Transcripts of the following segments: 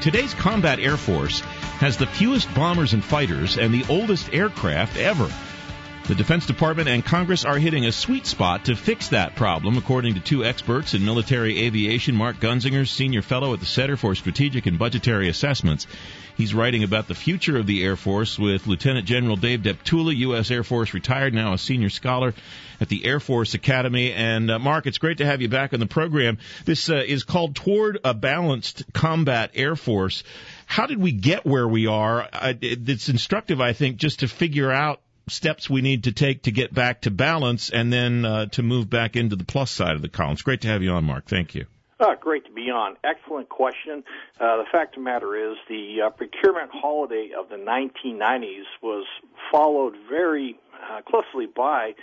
Today's combat air force has the fewest bombers and fighters and the oldest aircraft ever. The Defense Department and Congress are hitting a sweet spot to fix that problem, according to two experts in military aviation. Mark Gunzinger, senior fellow at the Center for Strategic and Budgetary Assessments. He's writing about the future of the Air Force with Lieutenant General Dave Deptula, U.S. Air Force retired, now a senior scholar at the Air Force Academy. And Mark, it's great to have you back on the program. This is called Toward a Balanced Combat Air Force. How did we get where we are? It's instructive, I think, just to figure out steps we need to take to get back to balance and then to move back into the plus side of the column. It's great to have you on, Mark. Thank you. Great to be on. Excellent question. The fact of the matter is the procurement holiday of the 1990s was followed very closely by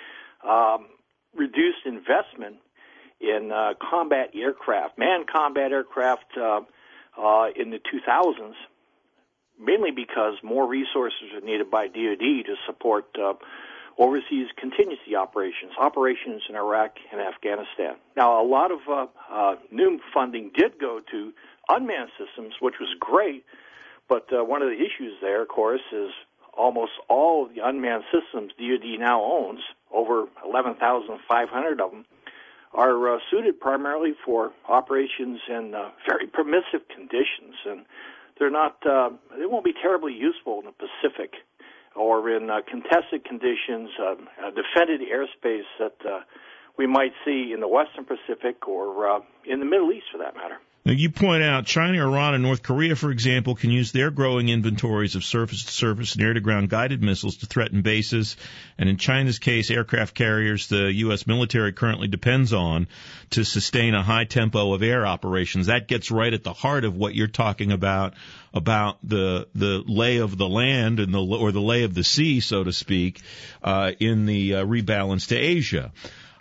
reduced investment in combat aircraft, manned combat aircraft in the 2000s, mainly because more resources are needed by DoD to support overseas contingency operations in Iraq and Afghanistan. Now, a lot of new funding did go to unmanned systems, which was great, but one of the issues there, of course, is almost all of the unmanned systems DoD now owns, over 11,500 of them, are suited primarily for operations in very permissive conditions, and they're not. They won't be terribly useful in the Pacific or in contested conditions, defended airspace that we might see in the Western Pacific or in the Middle East, for that matter. Now, you point out China, Iran, and North Korea, for example, can use their growing inventories of surface-to-surface and air-to-ground guided missiles to threaten bases. And in China's case, aircraft carriers the U.S. military currently depends on to sustain a high tempo of air operations. That gets right at the heart of what you're talking about the lay of the land and the lay of the sea, so to speak, in the rebalance to Asia.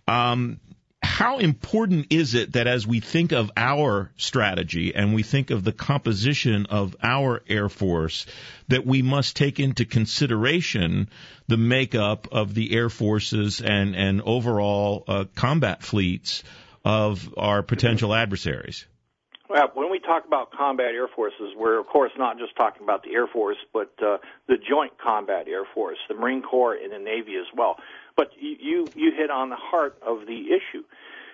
How important is it that as we think of our strategy and we think of the composition of our Air Force, that we must take into consideration the makeup of the Air Forces and overall combat fleets of our potential adversaries? Well, when we talk about combat air forces, we're, of course, not just talking about the Air Force, but the Joint Combat Air Force, the Marine Corps, and the Navy as well. But you hit on the heart of the issue.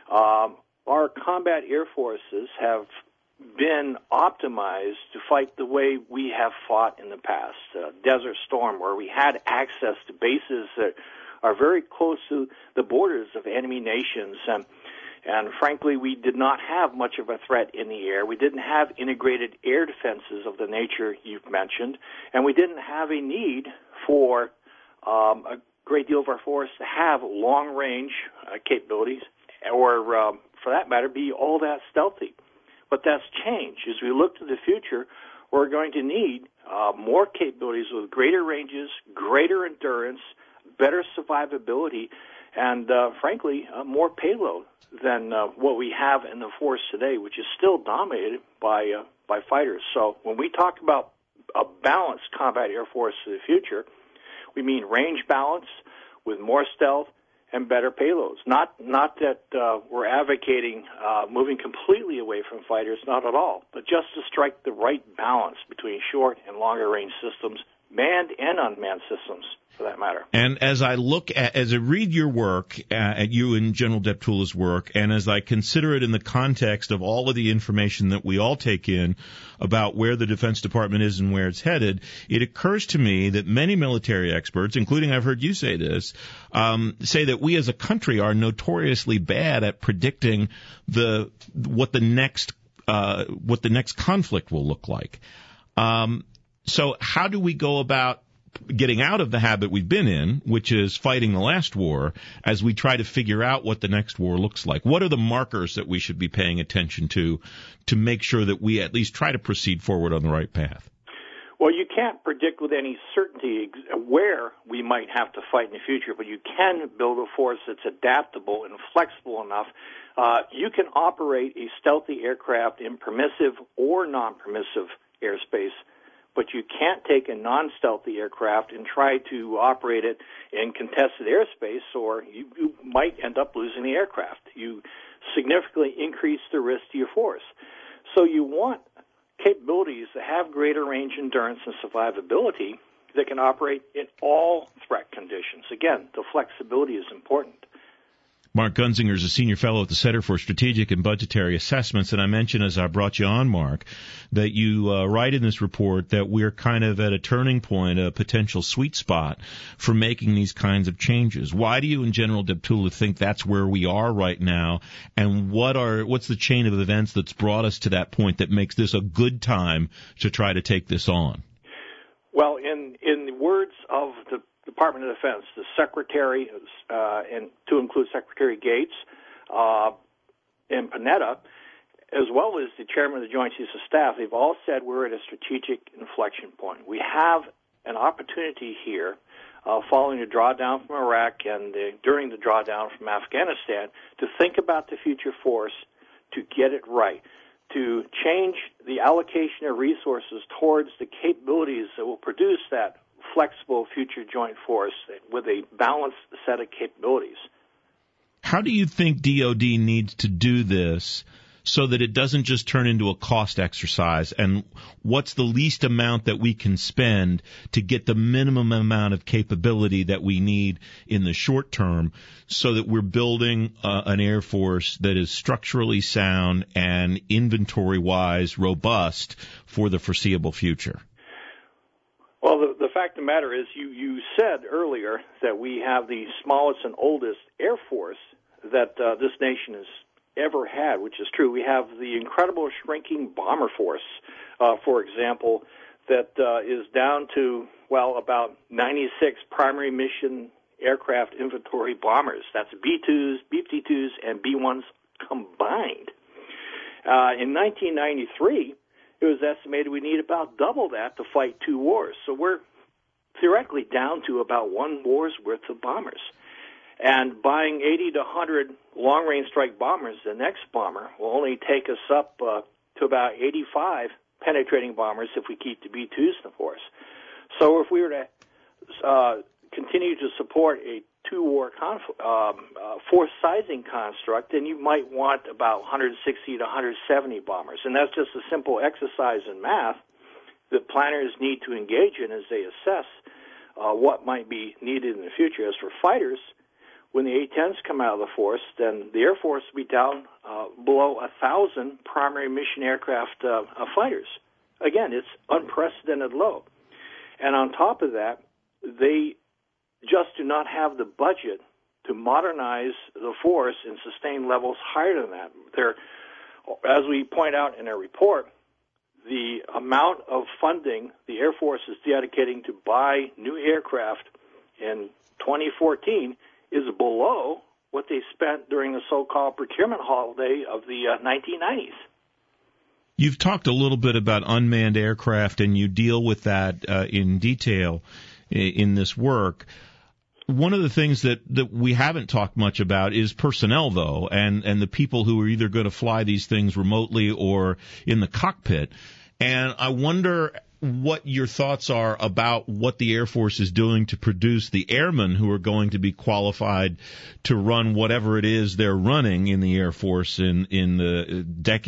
Our combat air forces have been optimized to fight the way we have fought in the past. Desert Storm, where we had access to bases that are very close to the borders of enemy nations. And frankly, we did not have much of a threat in the air. We didn't have integrated air defenses of the nature you've mentioned, and we didn't have a need for a great deal of our force to have long-range capabilities or, for that matter, be all that stealthy. But that's changed. As we look to the future, we're going to need more capabilities with greater ranges, greater endurance, better survivability, and, frankly, more payload than what we have in the force today, which is still dominated by fighters. So when we talk about a balanced combat air force for the future, we mean range balance with more stealth and better payloads. Not that we're advocating moving completely away from fighters, not at all, but just to strike the right balance between short and longer range systems, manned and unmanned systems, for that matter. And as I read your work, at you and General Deptula's work, and as I consider it in the context of all of the information that we all take in about where the Defense Department is and where it's headed, it occurs to me that many military experts, including I've heard you say this, say that we as a country are notoriously bad at predicting what the next conflict will look like. So how do we go about getting out of the habit we've been in, which is fighting the last war, as we try to figure out what the next war looks like? What are the markers that we should be paying attention to make sure that we at least try to proceed forward on the right path? Well, you can't predict with any certainty where we might have to fight in the future, but you can build a force that's adaptable and flexible enough. You can operate a stealthy aircraft in permissive or non-permissive airspace, but you can't take a non-stealthy aircraft and try to operate it in contested airspace, or you might end up losing the aircraft. You significantly increase the risk to your force. So you want capabilities that have greater range endurance and survivability that can operate in all threat conditions. Again, the flexibility is important. Mark Gunzinger is a senior fellow at the Center for Strategic and Budgetary Assessments, and I mentioned as I brought you on, Mark, that you write in this report that we're kind of at a turning point, a potential sweet spot for making these kinds of changes. Why do you and General Deptula think that's where we are right now, and what's the chain of events that's brought us to that point that makes this a good time to try to take this on? Well, in the words of the Department of Defense, the Secretary, and to include Secretary Gates and Panetta, as well as the Chairman of the Joint Chiefs of Staff, they've all said we're at a strategic inflection point. We have an opportunity here, following the drawdown from Iraq and during the drawdown from Afghanistan, to think about the future force, to get it right, to change the allocation of resources towards the capabilities that will produce that flexible future joint force with a balanced set of capabilities. How do you think DoD needs to do this so that it doesn't just turn into a cost exercise? And what's the least amount that we can spend to get the minimum amount of capability that we need in the short term so that we're building an Air Force that is structurally sound and inventory-wise robust for the foreseeable future? Well, the fact of the matter is you said earlier that we have the smallest and oldest Air Force that this nation has ever had, which is true. We have the incredible shrinking bomber force, for example, that is down to, about 96 primary mission aircraft inventory bombers. That's B-2s, B-52s, and B-1s combined. In 1993, it was estimated we need about double that to fight 2 wars. So we're theoretically down to about 1 war's worth of bombers. And buying 80 to 100 long-range strike bombers, the next bomber, will only take us up to about 85 penetrating bombers if we keep the B-2s in the force. So if we were to continue to support a 2-war force sizing construct, then you might want about 160 to 170 bombers. And that's just a simple exercise in math that planners need to engage in as they assess what might be needed in the future. As for fighters, when the A-10s come out of the force, then the Air Force will be down below 1,000 primary mission aircraft fighters. Again, it's unprecedented low. And on top of that, they just do not have the budget to modernize the force and sustain levels higher than that. As we point out in our report, the amount of funding the Air Force is dedicating to buy new aircraft in 2014 is below what they spent during the so-called procurement holiday of the 1990s. You've talked a little bit about unmanned aircraft, and you deal with that in detail in this work. One of the things that we haven't talked much about is personnel, though, and the people who are either going to fly these things remotely or in the cockpit. And I wonder what your thoughts are about what the Air Force is doing to produce the airmen who are going to be qualified to run whatever it is they're running in the Air Force in the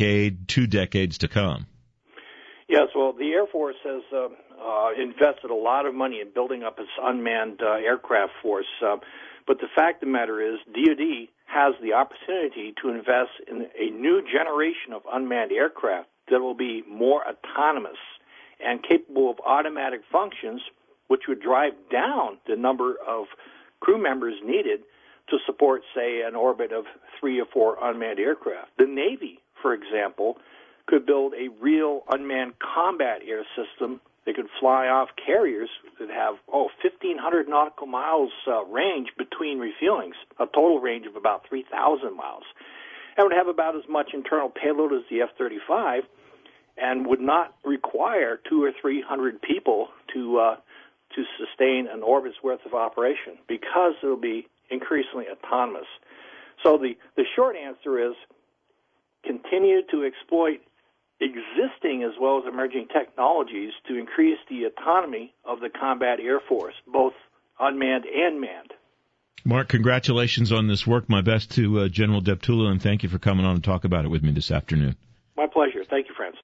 2 decades to come. Yes, well, the Air Force has invested a lot of money in building up its unmanned aircraft force. But the fact of the matter is, DoD has the opportunity to invest in a new generation of unmanned aircraft that will be more autonomous and capable of automatic functions, which would drive down the number of crew members needed to support, say, an orbit of 3 or 4 unmanned aircraft. The Navy, for example, could build a real unmanned combat air system that could fly off carriers that have 1,500 nautical miles range between refuelings, a total range of about 3,000 miles. And would have about as much internal payload as the F-35, and would not require 200 or 300 people to sustain an orbit's worth of operation, because it will be increasingly autonomous. So the short answer is continue to exploit existing as well as emerging technologies to increase the autonomy of the combat air force, both unmanned and manned. Mark, congratulations on this work. My best to General Deptula, and thank you for coming on and talk about it with me this afternoon. My pleasure. Thank you, friends.